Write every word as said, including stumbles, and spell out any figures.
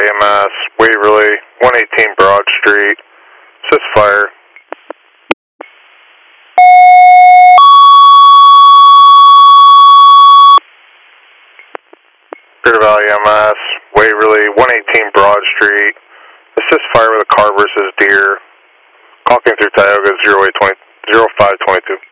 Valley M S, Waverly, one eighteen Broad Street. Assist fire. Greater Valley M S, Waverly, one eighteen Broad Street. Assist fire with a car versus deer. Call came through Tioga zero eight twenty, zero five twenty-two.